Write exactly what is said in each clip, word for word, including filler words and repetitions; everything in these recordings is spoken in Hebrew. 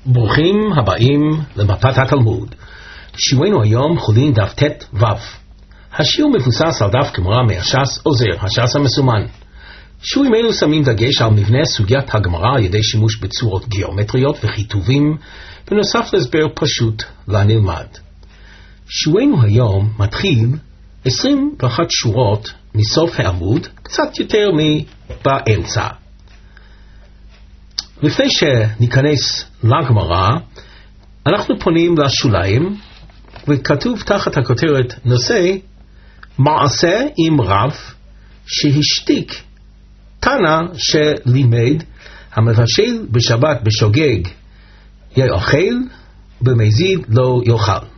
ברוכים הבאים למפת התלמוד. שיעורנו היום חולין דף ת' ו'. השיעור מבוסס על דף גמרא מהש"ס עוזר, הש"ס המסומן. שיעורים אלו שמים דגש על מבנה סוגיית הגמרא על ידי שימוש בצורות גיאומטריות וכיתובים, בנוסף להסבר פשוט לנלמד. שיעורנו היום מתחיל עשרים ואחת שורות מסוף העמוד, קצת יותר מבאמצע. לפני שניכנס לגמרא, אנחנו פונים לשוליים, וכתוב תחת הכותרת נושא מעשה עם רב שהשתיק תנא שלימד המבשל בשבת בשוגג יאכל, במזיד לא יאכל.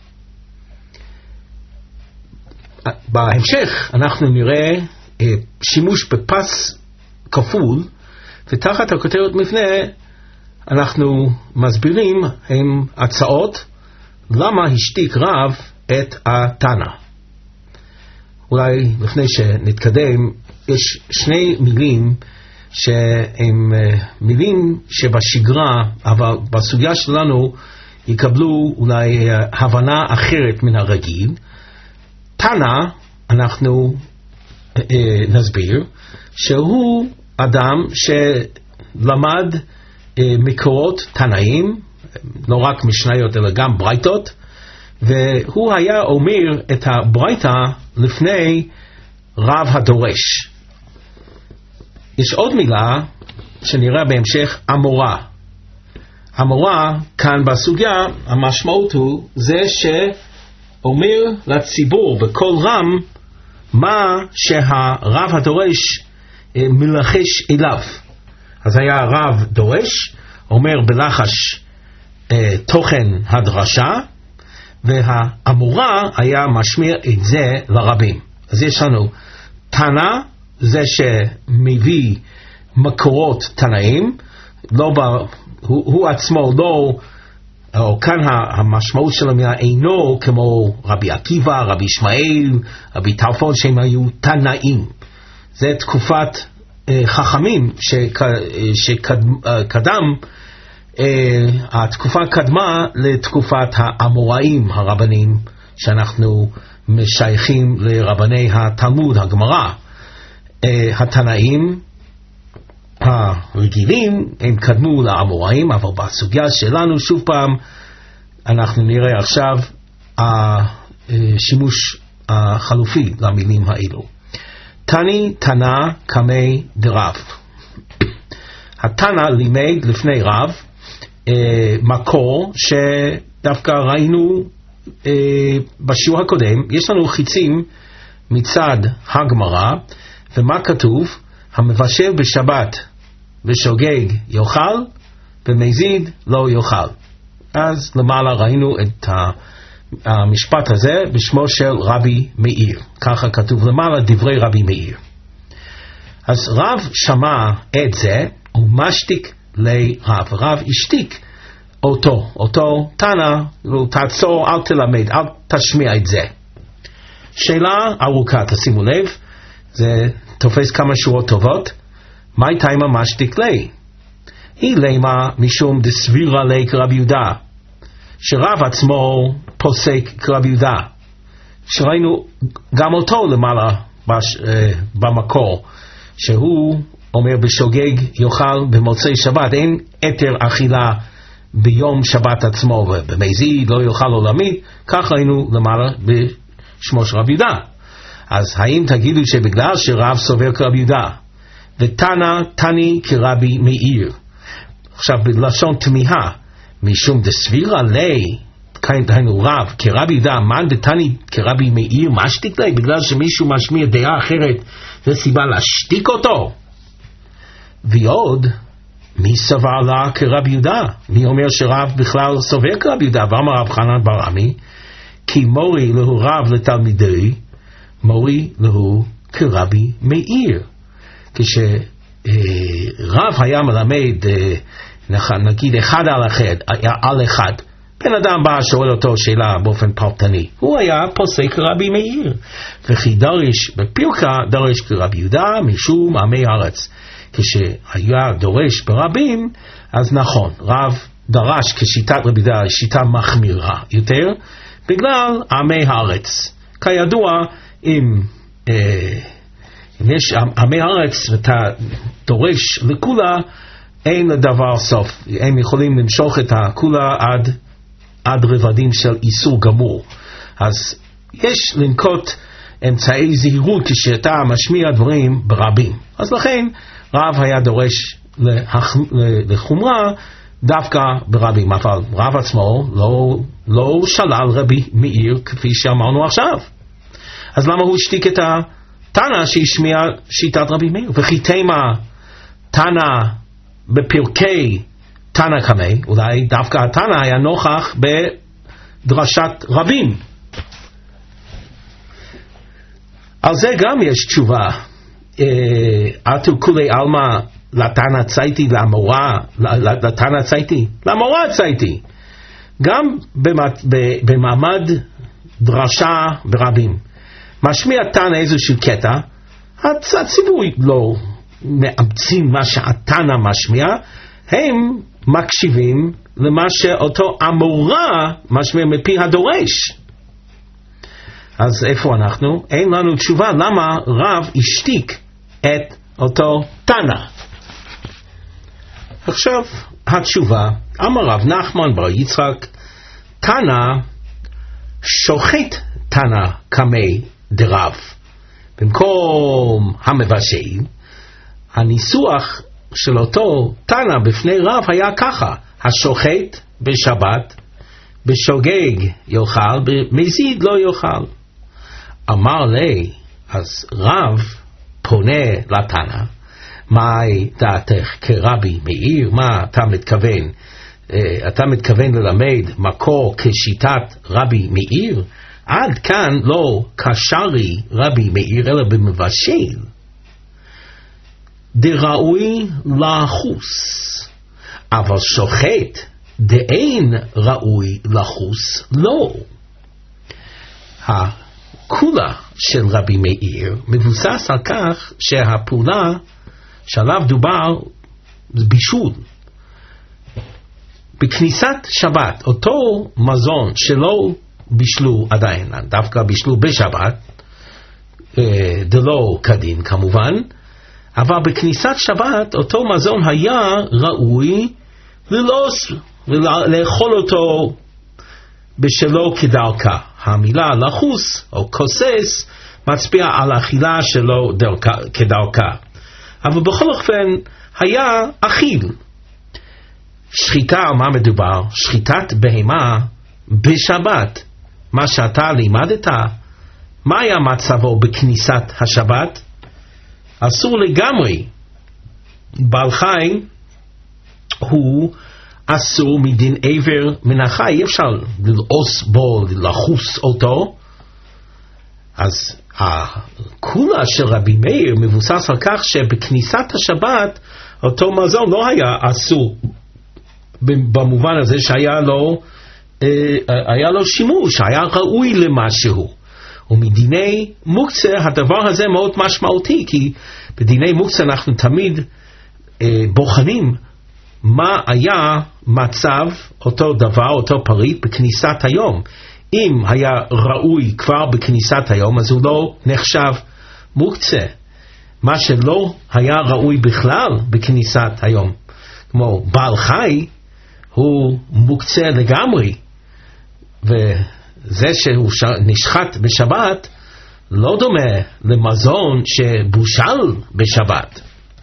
בהמשך אנחנו נראה שימוש בפס כפול, ותחת הכותרת מבנה אנחנו מסבירים עם הצעות למה השתיק רב את התנא. אולי לפני שנתקדם, יש שני מילים שהם מילים שבשגרה, אבל בסוגיה שלנו יקבלו אולי הבנה אחרת מן הרגיל. תנא, אנחנו אה, נסביר שהוא אדם שלמד אה, מקורות תנאים, לא רק משניות אלא גם ברייתות, והוא היה אומר את הברייתא לפני רב הדורש. יש עוד מילה שנראה בהמשך, אמורה. אמורה כאן בסוגיה, המשמעות הוא זה שאומר לציבור בקול רם מה שהרב הדורש מלחש אליו. אז היה רב דורש, אומר בלחש אה, תוכן הדרשה, והאמורה היה משמיע את זה לרבים. אז יש לנו תנא, זה שמביא מקורות תנאים, לא ב, הוא, הוא עצמו לא, או כאן המשמעות של המילה אינו כמו רבי עקיבא, רבי ישמעאל, רבי טרפון, שהם היו תנאים. זה תקופת אה, חכמים שק, שקדם, אה, התקופה קדמה לתקופת האמוראים הרבנים, שאנחנו משייכים לרבני התלמוד, הגמרא. אה, התנאים הרגילים הם קדמו לאמוראים, אבל בסוגיה שלנו שוב פעם אנחנו נראה עכשיו השימוש החלופי למילים האלו. תני תנא קמי דרב. התנא לימד לפני רב אה, מקור שדווקא ראינו אה, בשיעור הקודם. יש לנו חיצים מצד הגמרא, ומה כתוב? המבשל בשבת בשוגג יאכל, במזיד לא יאכל. אז למעלה ראינו את המשפט הזה בשמו של רבי מאיר. ככה כתוב למעלה דברי רבי מאיר. אז רב שמע את זה ומשתיק לרב. רב השתיק אותו, אותו תנא, תעצור, אל תלמד, אל תשמיע את זה. שאלה ארוכה, תשימו לב, זה תופס כמה שורות טובות. מה הייתה עם המשתיק לי? היא למה משום דסבירה לי כרבי יהודה, שרב עצמו פוסק כרבי יהודה, שראינו גם אותו למעלה בש, אה, במקור, שהוא אומר בשוגג יאכל במוצאי שבת, אין יתר אכילה ביום שבת עצמו, ובמזיד לא יאכל עולמי. כך ראינו למעלה בשמו של רבי יהודה. אז האם תגידו שבגלל שרב סובר כרבי יהודה ותנא תני כרבי מאיר, עכשיו בלשון תמיהה, משום דסבירה לי, דהיינו רב כרבי יהודה, מן דתני כרבי מאיר משתיק לי, בגלל שמישהו משמיע דעה אחרת זה סיבה להשתיק אותו? ועוד, מי סבר לה כרבי יהודה? מי אומר שרב בכלל סובר כרבי יהודה? ואמר רב חנן בר עמי, כי מורי לו רב לתלמידי, מורי לו כרבי מאיר. כשרב היה מלמד נגיד אחד על אחד, על אחד, בן אדם בא שואל אותו שאלה באופן פרטני, הוא היה פוסק כרבי מאיר. וכי דורש בפירקה דורש כרבי יהודה משום עמי הארץ. כשהיה דורש ברבים, אז נכון, רב דרש כשיטת רבי יהודה שיטה מחמירה יותר, בגלל עמי הארץ. כידוע, אם, אה, אם יש עמי הארץ ואתה דורש לכולה, אין לדבר סוף. הם יכולים למשוך את הכולה עד, עד רבדים של איסור גמור. אז יש לנקוט אמצעי זהירות כשאתה משמיע דברים ברבים. אז לכן רב היה דורש לח... לחומרה דווקא ברבים, אבל רב עצמו לא, לא שלל רבי מאיר כפי שאמרנו עכשיו. אז למה הוא השתיק את התנא שהשמיע שיטת רבי מאיר? וכי תימה תנא בפרקי תנא קמי, אולי דווקא התנא היה נוכח בדרשת רבים. על זה גם יש תשובה. אתו כולי אלמה לתנא צייתי למורה, לתנא צייתי, למורה צייתי. גם במעמד דרשה ברבים. משמיע תנא איזשהו קטע, הציבור לא מאמצים מה שהתנא משמיע, הם מקשיבים למה שאותו המורה משמיע מפי הדורש. אז איפה אנחנו? אין לנו תשובה למה רב השתיק את אותו תנא. עכשיו התשובה, אמר רב נחמן בר יצחק, תנא שוחט תנא קמי דרב. במקום המבשל, הניסוח של אותו תנא בפני רב היה ככה: השוחט בשבת, בשוגג יאכל, במזיד לא יאכל. אמר לי, אז רב פונה לתנא, מהי דעתך כרבי מאיר? מה אתה מתכוון? אתה מתכוון ללמד מקור כשיטת רבי מאיר? עד כאן לא קשרי רבי מאיר אלא במבשל. דראוי לחוס, אבל שוחט דאין ראוי לחוס לא. הכולה של רבי מאיר מבוסס על כך שהפעולה שעליו דובר בישול. בכניסת שבת, אותו מזון שלא בישלו עדיין, דווקא בישלו בשבת, דלא כדין כמובן, אבל בכניסת שבת אותו מזון היה ראוי ללוס, לאכול אותו בשלו כדרכה. המילה לחוס או כוסס מצביע על אכילה שלו כדרכה. אבל בכל אופן היה אכיל. שחיטה, על מה מדובר? שחיטת בהמה בשבת. מה שאתה לימדת, מה היה מצבו בכניסת השבת? אסור לגמרי. בעל חי הוא אסור מדין עבר מן החי, אי אפשר ללעוס בו, לחוס אותו. אז הכולה של רבי מאיר מבוסס על כך שבכניסת השבת אותו מזון לא היה אסור, במובן הזה שהיה לו, היה לו שימוש, היה ראוי למשהו. ומדיני מוקצה הדבר הזה מאוד משמעותי, כי בדיני מוקצה אנחנו תמיד בוחנים מה היה מצב אותו דבר, אותו פריט בכניסת היום. אם היה ראוי כבר בכניסת היום, אז הוא לא נחשב מוקצה. מה שלא היה ראוי בכלל בכניסת היום, כמו בעל חי, הוא מוקצה לגמרי. וזה שהוא נשחט בשבת לא דומה למזון שבושל בשבת.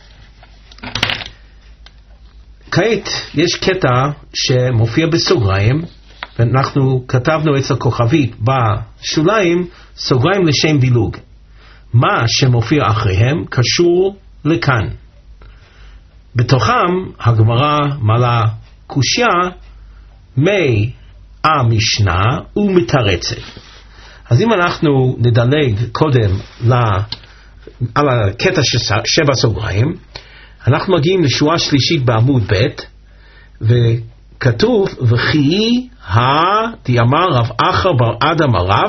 כעת יש קטע שמופיע בסוגריים, ואנחנו כתבנו אצל כוכבית בשוליים סוגריים לשם דילוג. מה שמופיע אחריהם קשור לכאן. בתוכם הגמרא מעלה קושיה מי המשנה ומתרצת. אז אם אנחנו נדלג קודם על הקטע שבסוגריים, אנחנו מגיעים לשורה שלישית בעמוד ב' וכתוב וכי הדאמר רב אחר בר אדם הרב,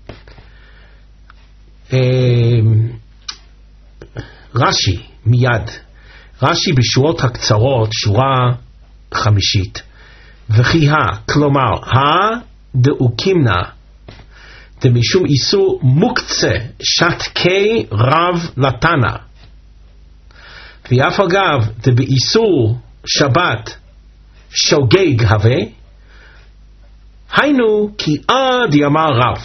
רש"י מיד, רש"י בשורות הקצרות, שורה חמישית, וכי ה, כלומר, הדאוקימנה, דמשום איסור מוקצה שתקי רב לתנא, ואף אגב, דבאיסור שבת שוגג הווה, היינו כי עד יאמר רב.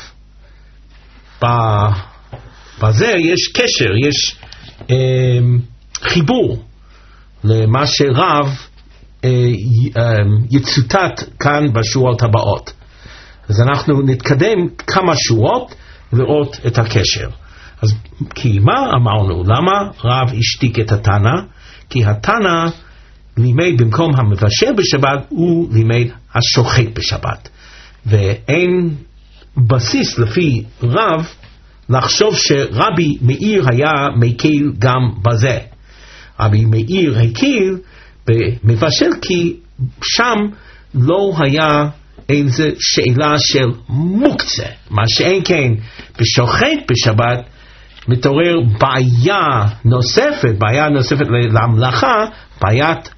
בזה יש קשר, יש אה, חיבור למה שרב אה, אה, יצוטט כאן בשורות הבאות. אז אנחנו נתקדם כמה שורות לראות את הקשר. אז כי מה אמרנו? למה רב השתיק את התנא? כי התנא לימד במקום המבשל בשבת הוא לימד השוחט בשבת, ואין בסיס לפי רב לחשוב שרבי מאיר היה מקל גם בזה. רבי מאיר הקל במבשל כי שם לא היה איזו שאלה של מוקצה, מה שאין כן בשוחט בשבת מתעורר בעיה נוספת, בעיה נוספת למלאכה, בעיית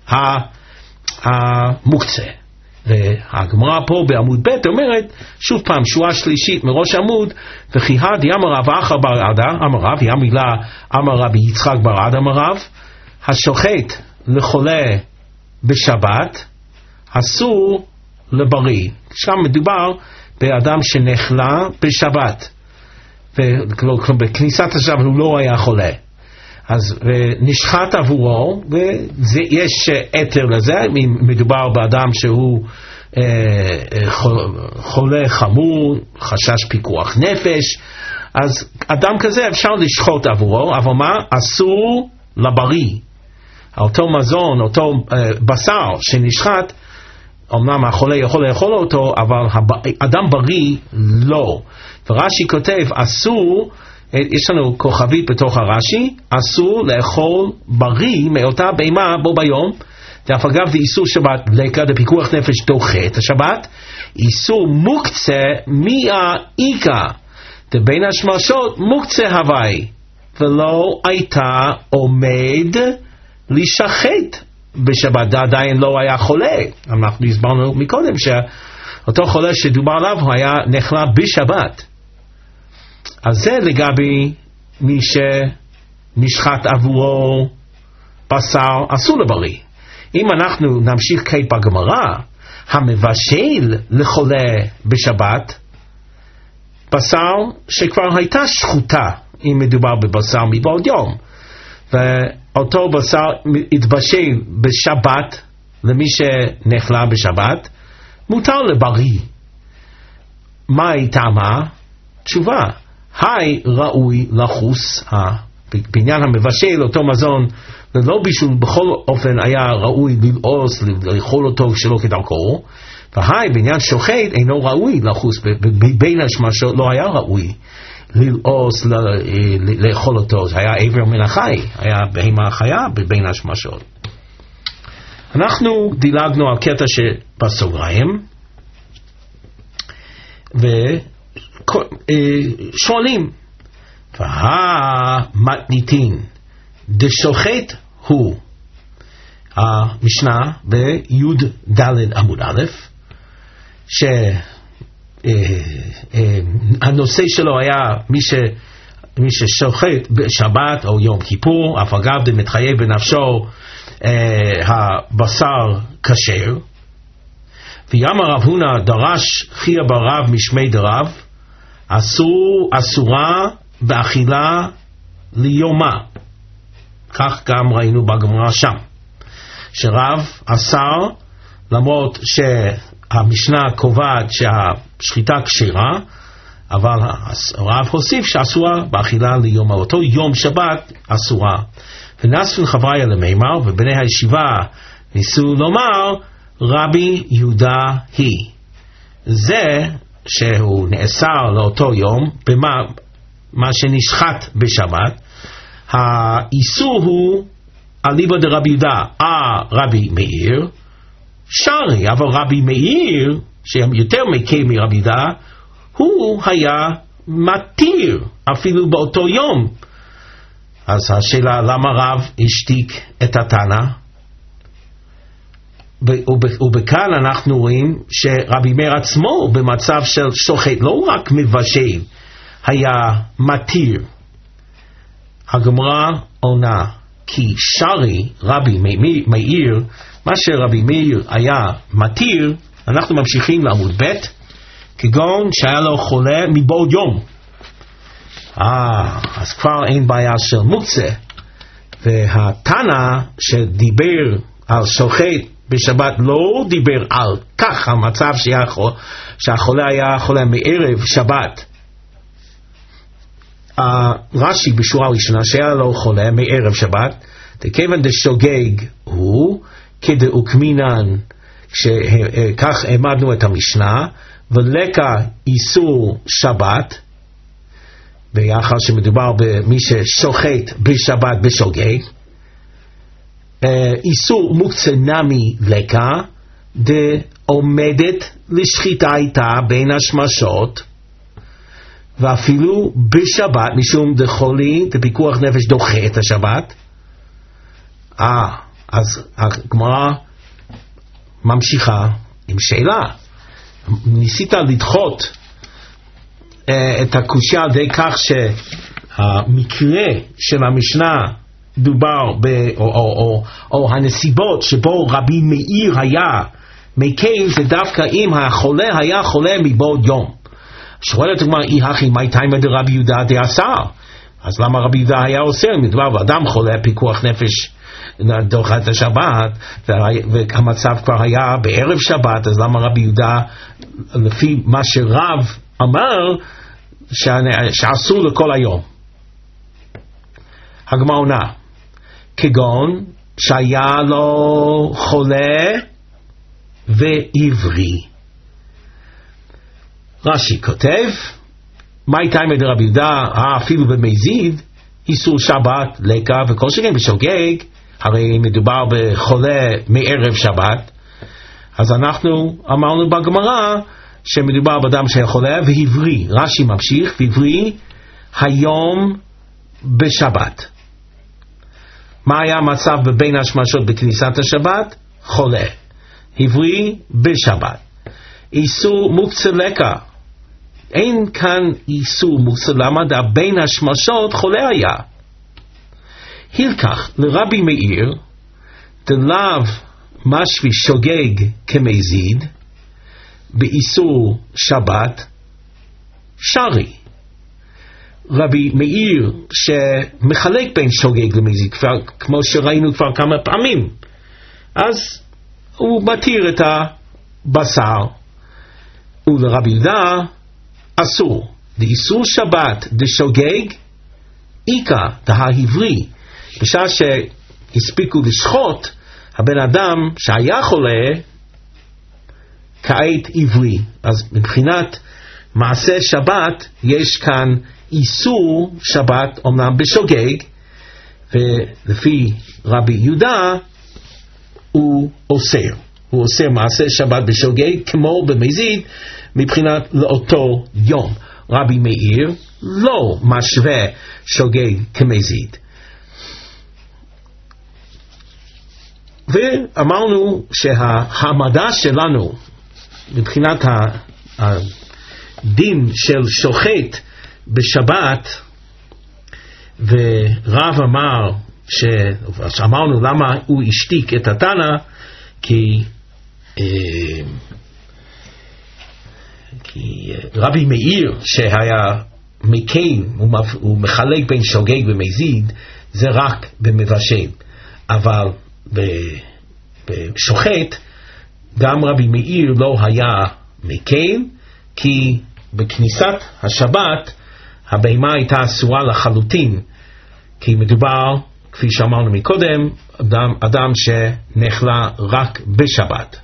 המוקצה. והגמרא פה בעמוד ב' אומרת, שוב פעם, שורה שלישית מראש עמוד, וכי הד יאמר רב אחר בר עדה, אמר רב, היא המילה אמר רבי יצחק בר עדה, אמר רב, השוחט לחולה בשבת, אסור לבריא. שם מדובר באדם שנחלה בשבת, ובכניסת השבת הוא לא היה חולה. אז נשחט עבורו, ויש אתר לזה, מדובר באדם שהוא אה, חולה חמור, חשש פיקוח נפש, אז אדם כזה אפשר לשחוט עבורו, אבל מה? אסור לבריא. אותו מזון, אותו אה, בשר שנשחט, אמנם החולה יכול לאכול אותו, אבל אדם בריא לא. ורש"י כותב, אסור, יש לנו כוכבית בתוך הרש"י, אסור לאכול בריא מאותה בהמה בו ביום, דרך אגב זה איסור שבת, לקראת הפיקוח נפש דוחה את השבת, איסור מוקצה מהאיקה, דבין השמשות מוקצה הווי, ולא הייתה עומד לשחט בשבת, עדיין לא היה חולה. אנחנו הסברנו מקודם שאותו חולה שדובר עליו הוא היה נחלה בשבת. אז זה לגבי מי שנשחט עבורו בשר אסור לבריא. אם אנחנו נמשיך כעת בגמרא, המבשל לחולה בשבת בשר שכבר הייתה שחוטה, אם מדובר בבשר מבעוד יום, ואותו בשר התבשל בשבת למי שנחלה בשבת, מותר לבריא. מה הייתה מה? תשובה, היי ראוי לחוס, בעניין המבשל אותו מזון ללא בישול בכל אופן היה ראוי ללעוס, לאכול אותו שלא כדרכו, והי בעניין שוחט אינו ראוי לחוס, בין השמשות לא היה ראוי ללעוס, לאכול אותו, זה היה עבר מן החי, היה בהמה חיה בין השמשות. אנחנו דילגנו על קטע שבסוגריים, ושואלים, והמתניתין דשוחט הוא, המשנה ביוד ד' עמוד א', שהנושא שלו היה מי ש מי ששוחט בשבת או יום כיפור, אף אגב דמתחייב בנפשו הבשר כשר. ויאמר רב הונא דרש חייא בר רב משמי דרב, אסור אסורה באכילה ליומה. כך גם ראינו בגמרא שם, שרב אסר, למרות שהמשנה קובעת שהשחיטה כשרה, אבל הרב הוסיף שאסורה באכילה ליומה, אותו יום שבת אסורה. ונספין חבריה למימר, ובני הישיבה ניסו לומר רבי יהודה היא. זה שהוא נאסר לאותו יום, במה מה שנשחט בשבת, האיסור הוא אליבא דרבי יהודה, אה רבי מאיר, שרי, אבל רבי מאיר, שיותר מקל מרבי יהודה, הוא היה מתיר אפילו באותו יום. אז השאלה למה רב השתיק את התנא? ובכאן אנחנו רואים שרבי מאיר עצמו במצב של שוחט, לא רק מבשל, היה מתיר. הגמרא עונה, כי שרי רבי מאיר, מה שרבי מאיר היה מתיר, אנחנו ממשיכים לעמוד ב', כגון שהיה לו חולה מבעוד יום. אה, אז כבר אין בעיה של מוקצה. והתנא שדיבר על שוחט בשבת לא דיבר על כך המצב שהחולה היה חולה מערב שבת. רש"י בשורה הראשונה שהיה לו חולה מערב שבת, כיוון דשוגג הוא כדאוקמינן, כך העמדנו את המשנה, ולקה איסור שבת, ביחד שמדובר במי ששוחט בשבת בשוגג, איסור מוקצה נמי לקה, דעומדת לשחיטה איתה בין השמשות, ואפילו בשבת, משום דחולי, דפיקוח נפש דוחה את השבת. אה, אז הגמרא ממשיכה עם שאלה. ניסית לדחות אה, את הקושיה על די כך שהמקרה של המשנה דובר, ב, או, או, או, או הנסיבות שבו רבי מאיר היה מקיים, זה דווקא אם החולה היה חולה מבעוד יום. שואלת הגמרא, אי הכי מי תימא דרבי יהודה דאסר? אז למה רבי יהודה היה אוסר? מדובר באדם חולה פיקוח נפש דוחה את השבת, והמצב כבר היה בערב שבת, אז למה רבי יהודה, לפי מה שרב אמר, שאסור לכל היום? הגמרא עונה, כגון שהיה לו חולה ועברי. רש"י כותב, מה תימא דרבי יהודה, אפילו במזיד, איסור שבת, לקה, וכל שכן בשוגג, הרי מדובר בחולה מערב שבת, אז אנחנו אמרנו בגמרא, שמדובר באדם שהיה חולה ועברי. רש"י ממשיך, ועברי היום בשבת. מה היה המצב בבין השמשות בכניסת השבת? חולה. עברי בשבת. איסור מוקצה לקה. אין כאן איסור מוקצה, למה דה בין השמשות חולה היה. הלקח לרבי מאיר, דלאו משוי שוגג כמזיד, באיסור שבת, שרי. רבי מאיר שמחלק בין שוגג למזיד, כבר, כמו שראינו כבר כמה פעמים, אז הוא מתיר את הבשר, ולרבי יהודה אסור. דאיסור שבת דשוגג, איקה דהעברי, בשעה שהספיקו לשחוט הבן אדם שהיה חולה, כעת עברי. אז מבחינת מעשה שבת יש כאן איסור שבת אומנם בשוגג, ולפי רבי יהודה הוא אוסר. הוא אוסר מעשה שבת בשוגג כמו במזיד מבחינת לאותו יום. רבי מאיר לא משווה שוגג כמזיד. ואמרנו שהעמדה שלנו מבחינת הדין של שוחט בשבת, ורב אמר, שאמרנו למה הוא השתיק את התנא, כי, כי רבי מאיר שהיה מקיים, הוא מחלק בין שוגג ומזיד, זה רק במבשל, אבל בשוחט גם רבי מאיר לא היה מקיים, כי בכניסת השבת הבהמה הייתה אסורה לחלוטין, כי מדובר, כפי שאמרנו מקודם, אדם, אדם שנחלה רק בשבת.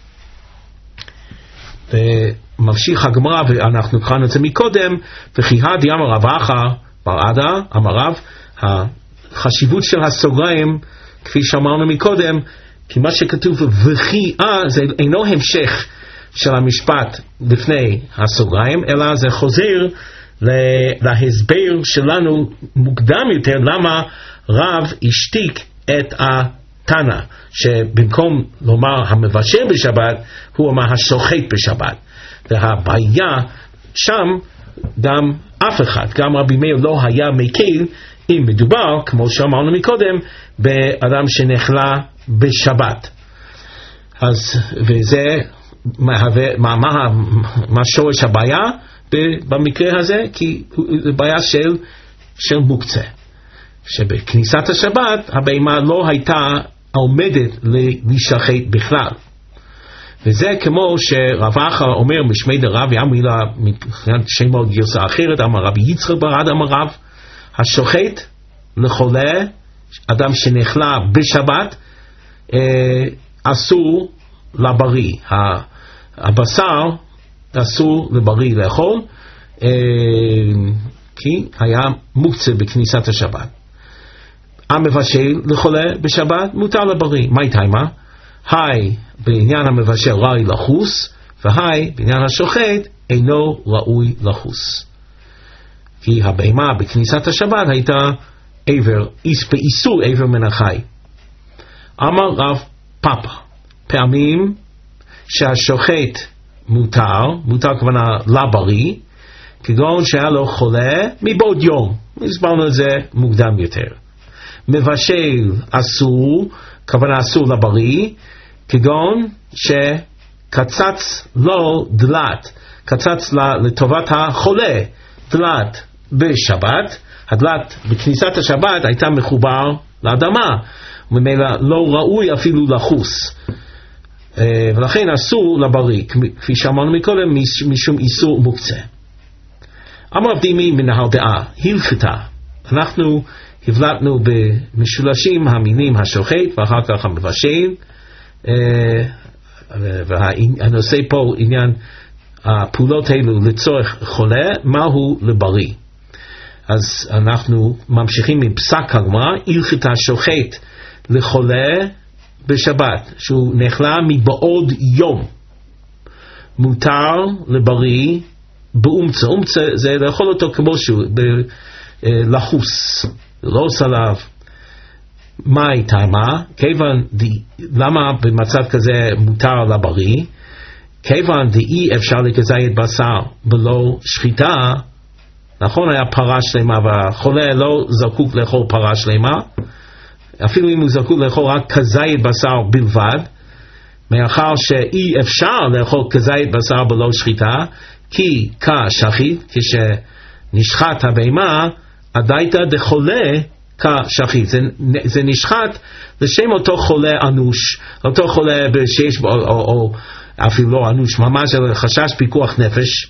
וממשיך הגמרא, ואנחנו קראנו את זה מקודם, וכי הדי אמר רב אחא בר עדה, אמר רב, החשיבות של הסוגריים, כפי שאמרנו מקודם, כי מה שכתוב וכי אה, זה אינו המשך של המשפט לפני הסוגריים, אלא זה חוזר להסבר שלנו מוקדם יותר, למה רב השתיק את תנא, שבמקום לומר המבשל בשבת, הוא אומר השוחט בשבת. והבעיה שם, גם אף אחד, גם רבי מאיר לא היה מקל, אם מדובר, כמו שאמרנו מקודם, באדם שנחלה בשבת. אז, וזה מהווה, מה, מה, מה שורש הבעיה במקרה הזה? כי זה בעיה של, של מוקצה. שבכניסת השבת, הבהמה לא הייתה עומדת להישחט בכלל. וזה כמו שרב אחר אומר משמי דרב, יאמרי לה מבחינת שמות גרסה אחרת, אמר רבי יצחק ברד אמר רב, השוחט לחולה, אדם שנחלה בשבת, אה, אסור לבריא. הבשר אסור לבריא לאכול, אה, כי היה מוקצה בכניסת השבת. המבשל לחולה בשבת מותר לבריא. מה איתיימה? היי בעניין המבשל ראוי לחוס, והי בעניין השוחט אינו ראוי לחוס. כי הבהמה בכניסת השבת הייתה עבר, באיסור עבר מן החי. אמר רב פאפה, פעמים שהשוחט מותר, מותר כוונה לבריא, כגון שהיה לו חולה מבעוד יום. הסברנו את זה מוקדם יותר. מבשל אסור, כוונה אסור לבריא, כגון שקצץ לו דלת, קצץ לטובת החולה דלת בשבת. הדלת בכניסת השבת הייתה מחובר לאדמה, וממילא לא ראוי אפילו לחוס, ולכן אסור לבריא, כפי שאמרנו מקודם, משום איסור מוקצה. אמר דימי מנהל דעה, הלכתה, אנחנו הבלטנו במשולשים המינים השוחט ואחר כך המבשל, והנושא פה עניין הפעולות האלו לצורך חולה, מהו לבריא. אז אנחנו ממשיכים מפסק הגמרא, הלכתה שוחט לחולה בשבת, שהוא נחלה מבעוד יום, מותר לבריא באומצה. אומצה זה לאכול אותו כמו שהוא, לחוס, לא עושה עליו. מה הייתה מה? כיוון, למה במצב כזה מותר לבריא? כיוון דאי אפשר לגזיית בשר בלא שחיטה. נכון, היה פרה שלמה, והחולה לא זקוק לאכול פרה שלמה, אפילו אם הוא זקוק לאכול רק כזית בשר בלבד, מאחר שאי אפשר לאכול כזית בשר בלא שחיטה, כי כשחית, כשנשחט הבהמה, הדייתא דחולה כשחית, זה, זה נשחט לשם אותו חולה אנוש, אותו חולה שיש בו, או, או, או אפילו לא אנוש, ממש חשש פיקוח נפש.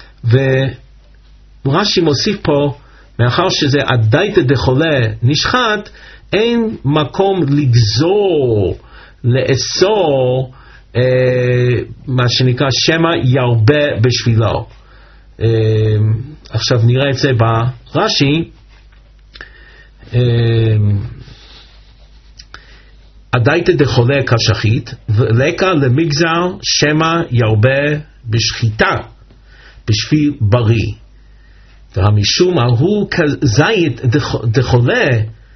ורש"י מוסיף פה, מאחר שזה הדייתא דחולה נשחט, אין מקום לגזור, לאסור, אה, מה שנקרא שמא ירבה בשבילו. אה, עכשיו נראה את זה ברש"י. אה, הדייתא דחולה כשחית, ולקה למגזר שמא ירבה בשחיטה, בשביל בריא. והמשום ההוא כזית דחולה,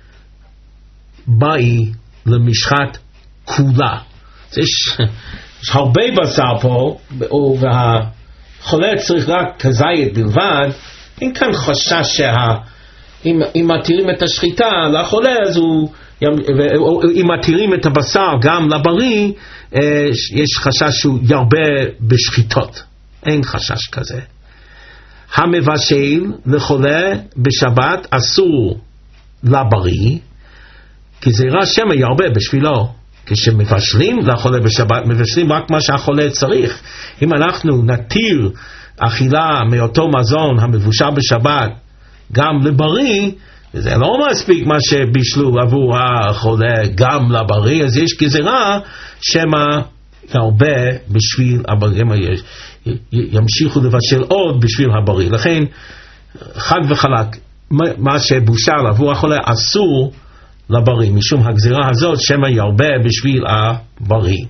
באי למשחת כולה. יש, יש הרבה בשר פה, והחולה צריך רק כזית בלבד. אין כאן חשש שה... אם, אם מתירים את השחיטה לחולה, אז הוא... אם מתירים את הבשר גם לבריא, יש חשש שהוא ירבה בשחיטות. אין חשש כזה. המבשל לחולה בשבת אסור לבריא, כי זה רע שמא ירבה בשבילו. כשמבשלים לחולה בשבת, מבשלים רק מה שהחולה צריך. אם אנחנו נתיר אכילה מאותו מזון המבושל בשבת גם לבריא, זה לא מספיק מה שבישלו עבור החולה גם לבריא, אז יש גזירה שמא ירבה בשביל הבריא, ימשיכו לבשל עוד בשביל הבריא. לכן חד וחלק, מה שבושל עבור החולה אסור לבריא, משום הגזירה הזאת שמא ירבה בשביל הבריא.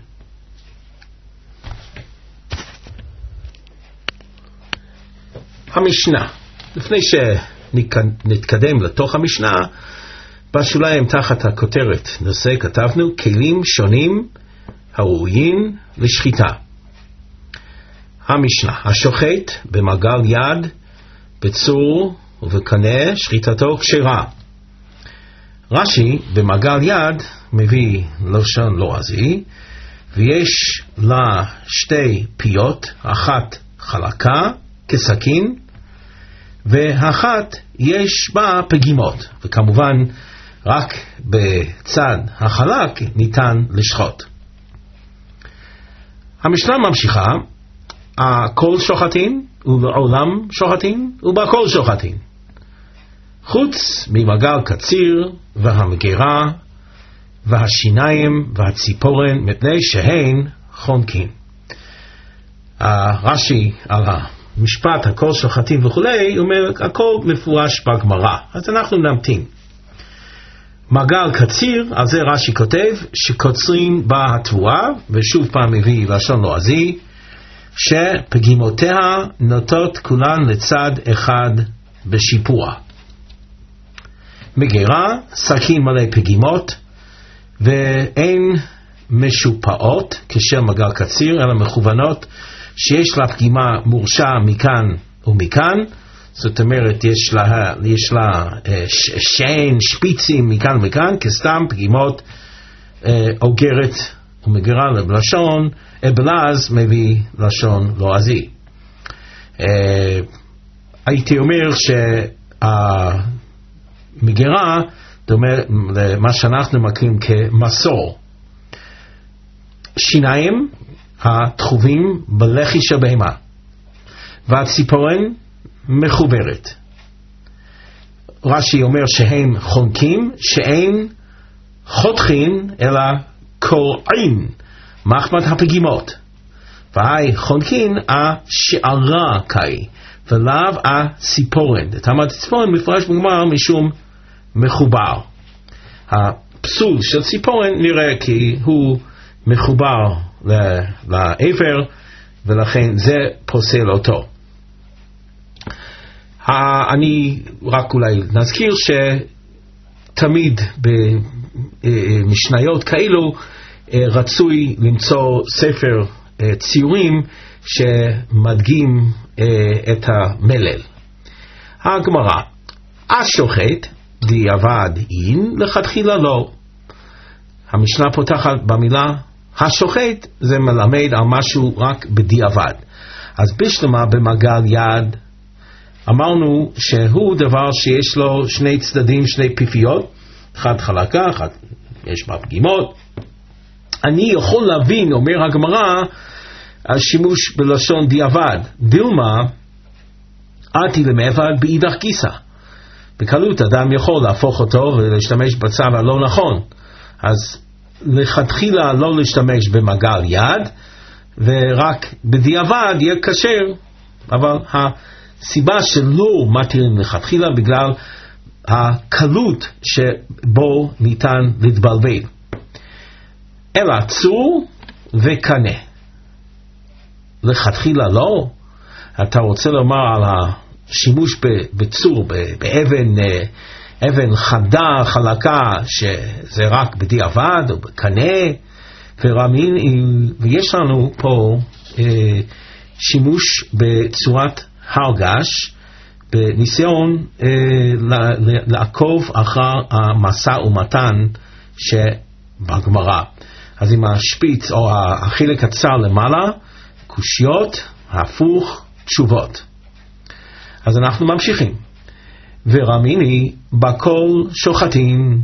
המשנה, לפני שנתקדם לתוך המשנה, בשוליים תחת הכותרת נושא כתבנו כלים שונים הראויים לשחיטה. המשנה, השוחט במעגל יד, בצור ובקנה שחיטתו כשרה. רש"י במעגל יד מביא לשון לועזי, ויש לה שתי פיות, אחת חלקה כסכין, ואחת יש בה פגימות, וכמובן רק בצד החלק ניתן לשחוט. המשנה ממשיכה, הכל שוחטין ולעולם שוחטין ובכל שוחטין, חוץ ממעגל קציר והמגירה והשיניים והציפורן, מפני שהן חונקין. רש"י על המשפט הכל שוחטין וכולי אומר הכל מפורש בגמרא, אז אנחנו נמתין. מעגל קציר, על זה רש"י כותב שקוצרים בה התבואה, ושוב פעם מביא לשון לועזי, שפגימותיה נוטות כולן לצד אחד בשיפוע. מגירה, סכין מלא פגימות, ואין משופעות כשם מעגל קציר, אלא מכוונות שיש לה פגימה מורשה מכאן ומכאן, זאת אומרת יש לה, יש לה שן, שפיצים מכאן ומכאן, כסתם פגימות אוגרת ומגירה לבלשון, בלעז מביא לשון לועזי. הייתי אומר שהמגירה דומה למה שאנחנו מכירים כמסור. שיניים התחובים בלחי של בהמה, והציפורן מחוברת. רש"י אומר שהם חונקים, שאין חותכין אלא קורעים מחמת הפגימות, והי חונקין השערה קאי ולאו הציפורן. תמת הציפורן מפרש בגמרא משום מחובר. הפסול של ציפורן נראה כי הוא מחובר לעבר, ולכן זה פוסל אותו. אני רק אולי נזכיר שתמיד במשניות כאלו רצוי למצוא ספר ציורים שמדגים את המלל. הגמרא, השוחט דיעבד אין, לכתחילה לא. המשנה פותחת במילה השוחט, זה מלמד על משהו רק בדיעבד. אז בשלמה במעגל יד אמרנו שהוא דבר שיש לו שני צדדים, שני פיפיות, אחד חלקה, אחד יש בה פגימות. אני יכול להבין, אומר הגמרא, השימוש בלשון דיעבד. דילמה, אתי למעבד באידך גיסא. בקלות אדם יכול להפוך אותו ולהשתמש בצד הלא נכון. אז לכתחילה לא להשתמש במעגל יד, ורק בדיעבד יהיה כשר. אבל הסיבה שלא מתירים לכתחילה בגלל הקלות שבו ניתן להתבלבל. אלא צור וקנה. לכתחילה לא. אתה רוצה לומר על השימוש בצור, באבן אבן חדה, חלקה, שזה רק בדיעבד או בקנה, ורמין, ויש לנו פה אה, שימוש בצורת הרגש, בניסיון אה, לעקוב אחר המשא ומתן שבגמרא. אז עם השפיץ או החלק הצר למעלה, קושיות, הפוך, תשובות. אז אנחנו ממשיכים. ורמיני בכל שוחטין,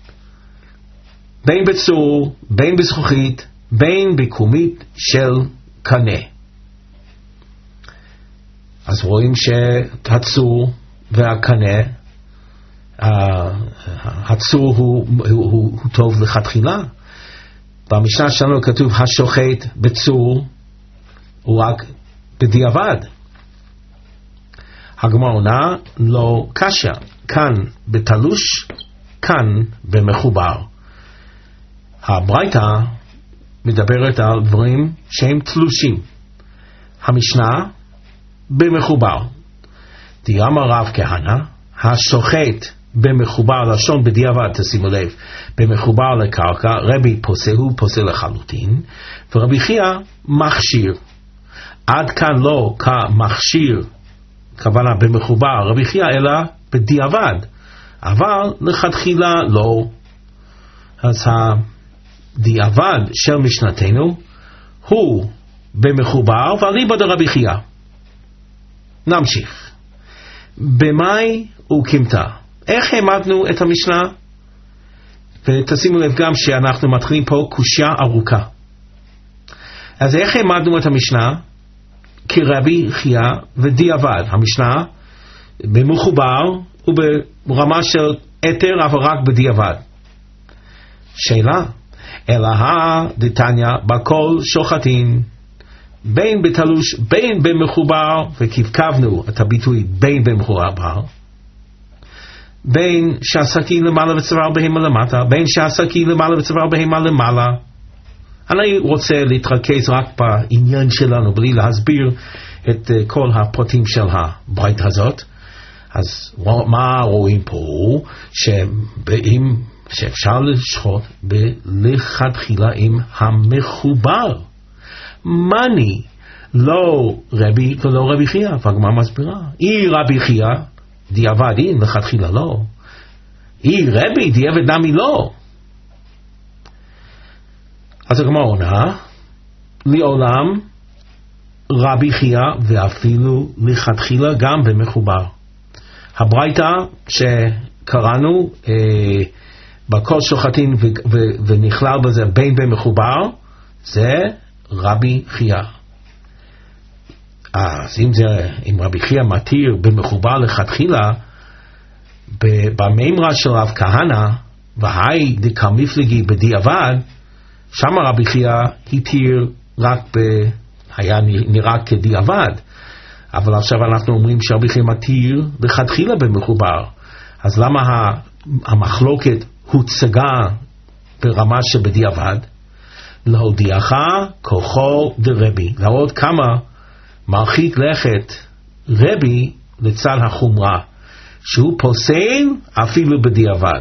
בין בצור, בין בזכוכית, בין בקומית של קנה. אז רואים שהצור והקנה, הצור הוא, הוא, הוא, הוא טוב לכתחילה. במשנה שלנו כתוב השוחט בצור הוא רק בדיעבד. הגמרא עונה לא קשה, כאן בתלוש, כאן במחובר. הברייתא מדברת על דברים שהם תלושים. המשנה במחובר. דיאמר רב כהנא, השוחט במחובר לשון בדיעבד, תשימו לב, במחובר לקרקע, רבי פוסל, הוא פוסל לחלוטין, ורבי חייא מכשיר. עד כאן לא כמכשיר, כוונה במחובר רבי חייא, אלא בדיעבד, אבל לכתחילה לא. אז הדיעבד של משנתנו הוא במחובר ואליבא דרבי חייא. נמשיך. במאי וקמתא, איך העמדנו את המשנה? ותשימו לב גם שאנחנו מתחילים פה קושיה ארוכה. אז איך העמדנו את המשנה? כרבי חייא ודיעבד. המשנה במחובר וברמה של אתר, אבל רק בדיעבד. שאלה, אלא דתניא בכל שוחטין, בין בתלוש בין במחובר, וכבקבנו את הביטוי בין במחובר, בין שהסכין למעלה וצוואר בהמה למטה, בין שהסכין למעלה וצוואר בהמה למעלה. אני רוצה להתרכז רק בעניין שלנו בלי להסביר את כל הפרטים של הברית הזאת. אז מה רואים פה? שבאים, שאפשר לשחוט בלכתחילה עם המחובר. מני, לא רבי ולא רבי חייא, והגמרא מסבירה. אי רבי חייא דיעבד אין, לכתחילה לא. אי רבי דיעבד נמי לא. אז הגמרא עונה, לעולם רבי חייא ואפילו לכתחילה גם במחובר. הברייתא שקראנו אה, בכל שוחטין ו- ו- ונכלל בזה בין במחובר, זה רבי חייא. אז אם, זה, אם רבי חייא מתיר במחובר לכתחילה, במימרה של רב כהנא, והי דקמפלגי בדיעבד, שם רבי חייא התיר רק ב... היה נראה כדיעבד, אבל עכשיו אנחנו אומרים שרבי חייא מתיר לכתחילה במחובר. אז למה המחלוקת הוצגה ברמה שבדיעבד? להודיעך כוחו דרבי, להראות כמה מרחיק לכת רבי לצד החומרה, שהוא פוסל אפילו בדיעבד.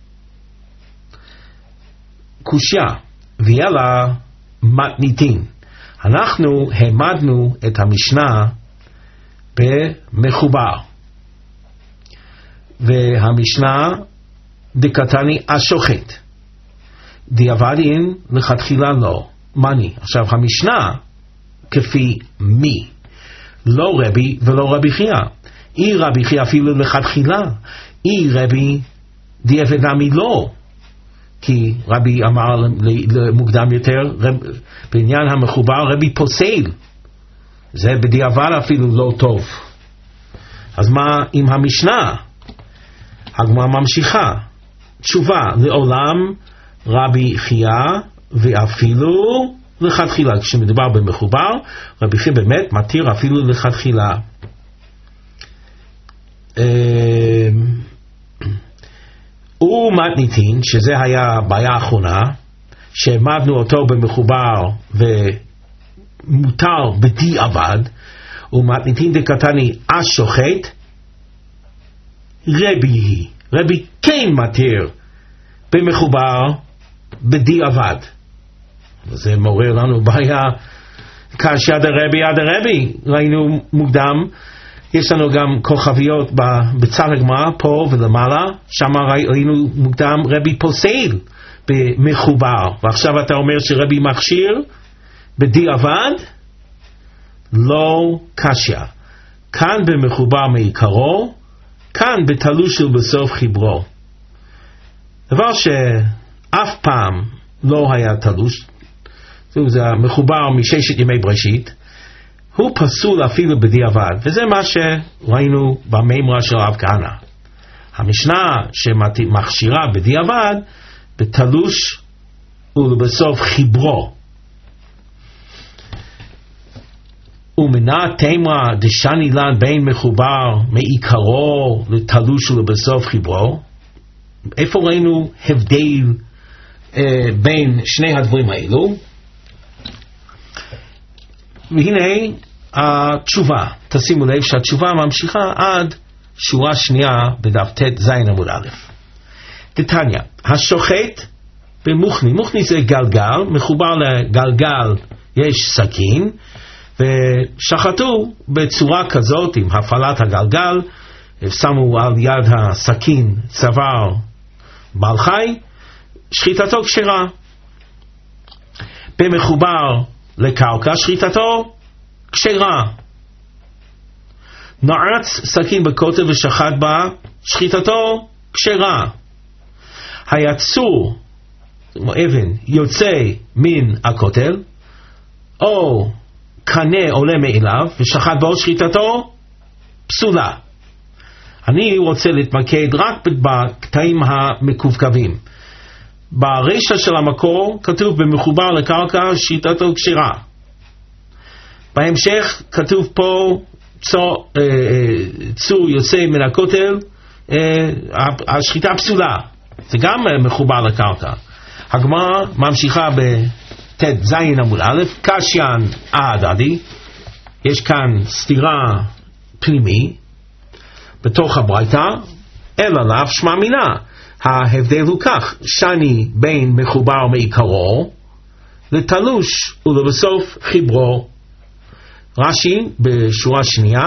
קושיה, ויאלה מתניתין. אנחנו העמדנו את המשנה במחובר, והמשנה דקתני השוחט, דיעבד אין, לכתחילה לא. מני? עכשיו המשנה כפי מי? לא רבי ולא רבי חייא. אי רבי חייא אפילו לכתחילה, אי רבי דיעבד נמי לא. כי רבי אמר למוקדם יותר, רב, בעניין המחובר רבי פוסל, זה בדיעבד אפילו לא טוב. אז מה עם המשנה? הגמרא ממשיכה, תשובה, לעולם רבי חייא ואפילו לכתחילה. כשמדובר במחובר, רבי חייא באמת מתיר אפילו לכתחילה. ומתניתין, שזה היה הבעיה האחרונה, שהעמדנו אותו במחובר ומותר בדיעבד, ומתניתין דקתני השוחט, רבי, רבי כן מתיר במחובר בדיעבד. זה מעורר לנו בעיה, כאשר דרבי עד הרבי, ראינו מוקדם, יש לנו גם כוכביות בצד הגמרא, פה ולמעלה, שם ראינו מוקדם רבי פוסל במחובר, ועכשיו אתה אומר שרבי מכשיר בדיעבד, לא קשיא. כאן במחובר מעיקרו, כאן בתלוש ובסוף חיברו. דבר שאף פעם לא היה תלוש, זה מחובר מששת ימי בראשית, הוא פסול אפילו בדיעבד, וזה מה שראינו במימרה של רב כהנא. המשנה שמכשירה בדיעבד, בתלוש ובסוף חיברו. ומנה תימרה דשני לן בין מחובר מעיקרו לתלוש ובסוף חיברו. איפה ראינו הבדל אה, בין שני הדברים האלו? והנה התשובה, תשימו לב שהתשובה ממשיכה עד שורה שנייה בדף ט' זין עמוד א'. דתניא, השוחט במוכני, מוכני זה גלגל, מחובר לגלגל יש סכין, ושחטו בצורה כזאת עם הפעלת הגלגל, שמו על יד הסכין צוואר בעל חי, שחיטתו כשרה. במחובר לקרקע, שחיטתו כשרה. נועץ סכין בכותל ושחט בה, שחיטתו כשרה. היצור, כמו אבן, יוצא מן הכותל, או קנה עולה מאליו ושחט בו, שחיטתו פסולה. אני רוצה להתמקד רק בקטעים המקווקווים. ברשע של המקור כתוב במחובר לקרקע שחיטתו כשרה. בהמשך כתוב פה צור, אה, צור יוצא מן הכותל, אה, השחיטה פסולה. זה גם מחובר לקרקע. הגמרא ממשיכה בת' זין עמוד א', קשיין אהדדי, יש כאן סתירה פנימי בתוך הברייתא, אלא לאו שמע מינה. ההבדל הוא כך, שני בין מחובר מעיקרו לתלוש ולבסוף חיברו. רש"י בשורה שנייה,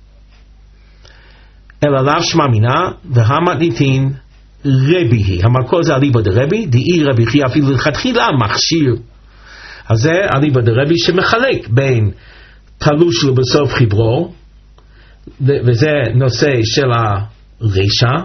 אלא לאו שמע מינה והמתניתין רבי היא. המקור זה אליבא דרבי, דאי רבי היא אפילו לכתחילה מכשיר. אז זה אליבא דרבי שמחלק בין תלוש ובסוף חיברו, וזה נושא של הרשע,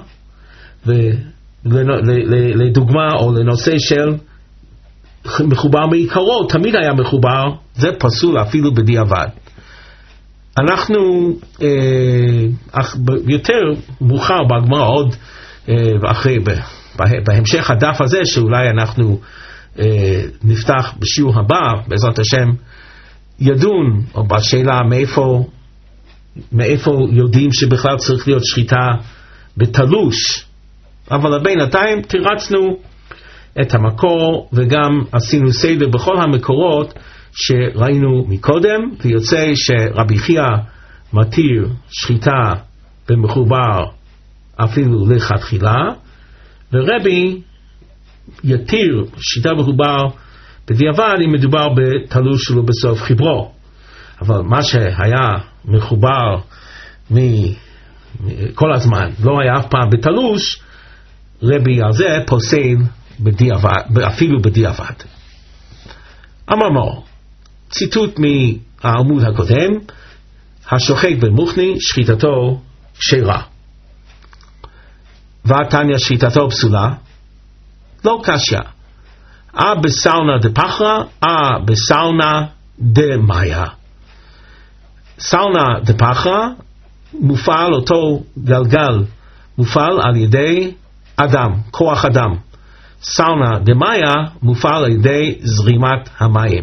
ולדוגמה או לנושא של מחובר מעיקרו, תמיד היה מחובר, זה פסול אפילו בדיעבד. אנחנו אה, יותר מאוחר בגמרא עוד ואחרי, בהמשך הדף הזה שאולי אנחנו אה, נפתח בשיעור הבא בעזרת השם, ידון או בשאלה מאיפה מאיפה יודעים שבכלל צריך להיות שחיטה בתלוש. אבל בינתיים תירצנו את המקור וגם עשינו סדר בכל המקורות שראינו מקודם, ויוצא שרבי חייא מתיר שחיטה במחובר אפילו לכתחילה, ורבי יתיר שחיטה מחובר בדיעבד אם מדובר בתלוש שלו בסוף חיברו. אבל מה שהיה מחובר כל הזמן לא היה אף פעם בתלוש, רבי על זה פוסל בדיעבד, אפילו בדיעבד. אמר מור, ציטוט מהעמוד הקודם, השוחט במוכני שחיטתו כשרה. והתניא שחיטתו פסולה, לא קשיא. אה בסאונה דפחרא, אה בסאונה דמאיה. סאונה דפחרא מופעל, אותו גלגל מופעל על ידי אדם, כוח אדם. סאונה דמאיה מופעל על ידי זרימת המים.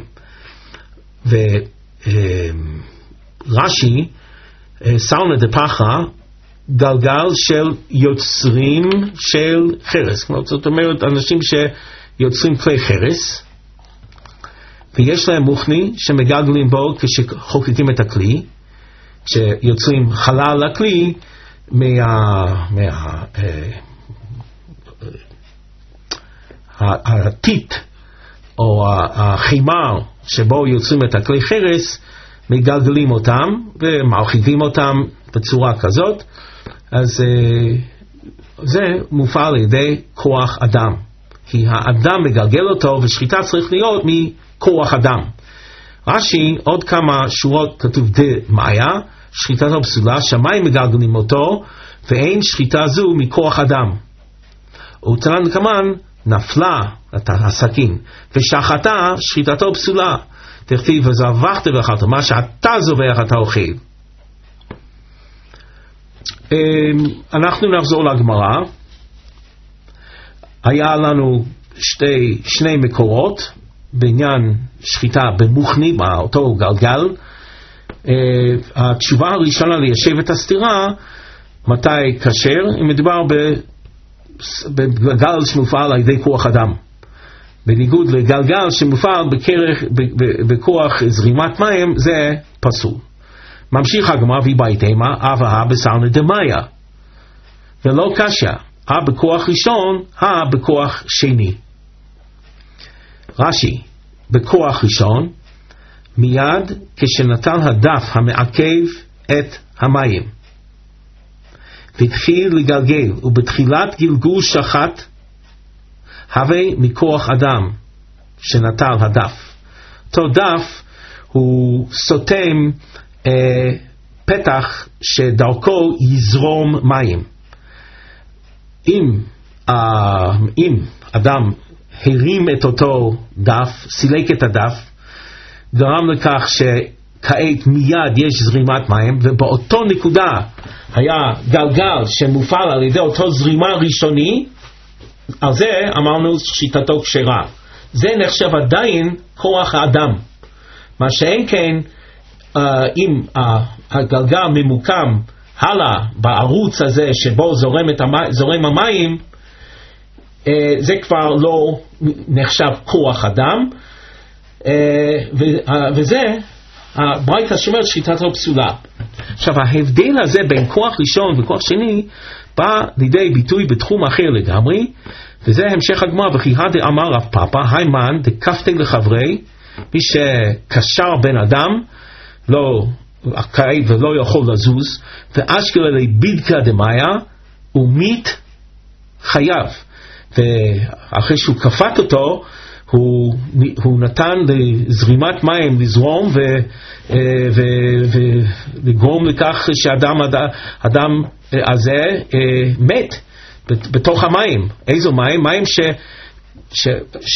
ורש"י, סאונה דפחרא, גלגל של יוצרים של חרס, זאת אומרת אנשים שיוצרים כלי חרס, ויש להם מוכני שמגלגלים בו כשחוקקים את הכלי, שיוצרים חלל לכלי מה, מה הטיט או החימר שבו יוצרים את הכלי חרס, מגלגלים אותם ומרחיבים אותם בצורה כזאת. אז זה מופעל על ידי כוח אדם, כי האדם מגלגל אותו, ושחיטה צריך להיות מכוח אדם. רש"י עוד כמה שורות כתוב דמאיה, שחיטתו פסולה, שמיים מגלגלים אותו, ואין שחיטה זו מכוח אדם. ותנן כמן נפלה את הסכין ושחטה, שחיטתו פסולה. תכתיב וזבחת ואכלת, מה שאתה זובח אתה אוכל. אנחנו נחזור לגמרא. היה לנו שתי, שני מקורות בעניין שחיטה במוכני, באותו גלגל. התשובה הראשונה ליישב את הסתירה, מתי כשר? אם מדובר בגלגל שמופעל על ידי כוח אדם, בניגוד לגלגל שמופעל בכרך, בכוח זרימת מים, זה פסול. ממשיך הגמרא, ויבייתמה אבהה בסאונה דמאיה. ולא קשיא, אה בכוח ראשון, אה בכוח שני. רש"י, בכוח ראשון, מיד כשנטל הדף המעכב את המים, והתחיל לגלגל, ובתחילת גלגול שחט, הווה מכוח אדם שנטל הדף. אותו דף הוא סותם אה, פתח שדרכו יזרום מים. אם, אה, אם אדם הרים את אותו דף, סילק את הדף, גרם לכך שכעת מיד יש זרימת מים, ובאותו נקודה היה גלגל שמופעל על ידי אותו זרימה ראשוני, על זה אמרנו שיטתו כשרה. זה נחשב עדיין כוח האדם. מה שאין כן, אם הגלגל ממוקם הלאה בערוץ הזה שבו זורם, את המים, זורם המים, זה כבר לא נחשב כוח אדם, וזה הברייתא שאומרת שיטתו פסולה. עכשיו ההבדל הזה בין כוח ראשון וכוח שני בא לידי ביטוי בתחום אחר לגמרי, וזה המשך הגמרא, וכי הדה אמר רב פאפא היימן דקפתי לחברי, מי שקשר בן אדם לא כעת ולא יכול לזוז, ואשכרה לבידקא דמיא ומית חייב, ואחרי שהוא כפת אותו הוא, הוא נתן לזרימת מים לזרום ולגרום לכך שהאדם אדם הזה מת בתוך המים. איזו מים? מים ש, ש, ש,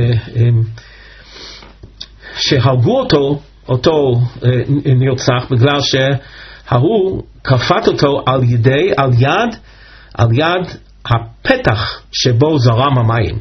שהרגו אותו, אותו נרצח בגלל שההוא כפת אותו על ידי, על יד, על יד הפתח שבו זרם המים.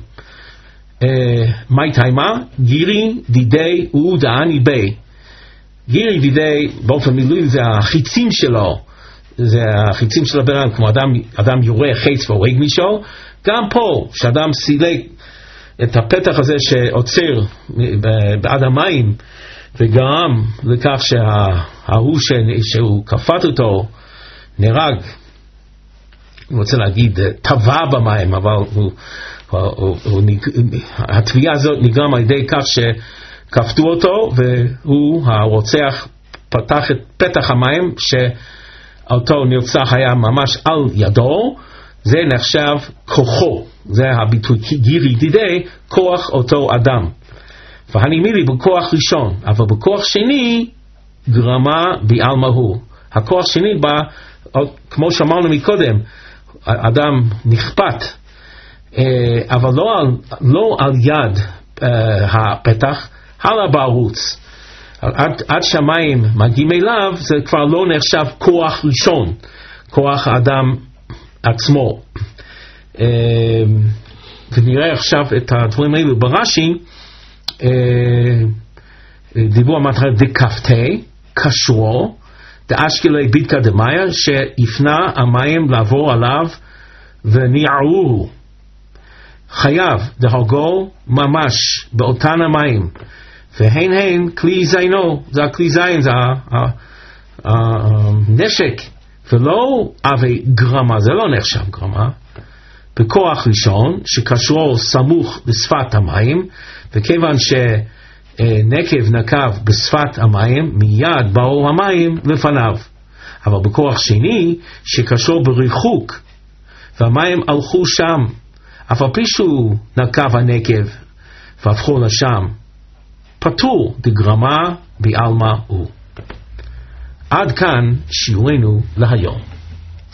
מי תימה? גירי דידי ודעני בי. גירי דידי באופן מילוי זה החיצים שלו, זה החיצים של הבן אדם, כמו אדם, אדם יורה חץ והורג מישהו. גם פה שאדם סילק את הפתח הזה שעוצר בעד המים וגרם לכך שההוא שהוא כפת אותו נהרג, אני רוצה להגיד טבע במים, אבל הוא, הוא, הוא, הוא, התביעה הזאת נגרם על ידי כך שכפתו אותו, והוא הרוצח פתח את פתח המים שאותו נרצח היה ממש על ידו. זה נחשב כוחו, זה הביטוי גירי דידי, כוח אותו אדם. והנימילי בכוח ראשון, אבל בכוח שני גרמה בעלמא הוא. הכוח שני בא, כמו שאמרנו מקודם, אדם נכפת, אבל לא על, לא על יד הפתח, הלאה בערוץ. עד, עד שהמים מגיעים אליו, זה כבר לא נחשב כוח ראשון, כוח האדם עצמו. ונראה עכשיו את הדברים האלו ברש"י. דיבור המטרה דקפתי, קשרו, דאשכלי בידקא דמיא, שהפנה המים לעבור עליו וניערו. חייב דהרגו ממש באותן המים, והן הן כלי זינו, זה הכלי זין, זה הנשק, ולא אבי גרמה, זה לא נחשב גרמה. בכוח ראשון שקשרו סמוך בשפת המים, וכיוון שנקב נקב בשפת המים, מיד באו המים לפניו. אבל בכוח שני שקשור בריחוק, והמים הלכו שם, אף על פי שהוא נקב הנקב והפכו לשם, פטור דגרמה בעלמא הוא. עד כאן שיעורנו להיום.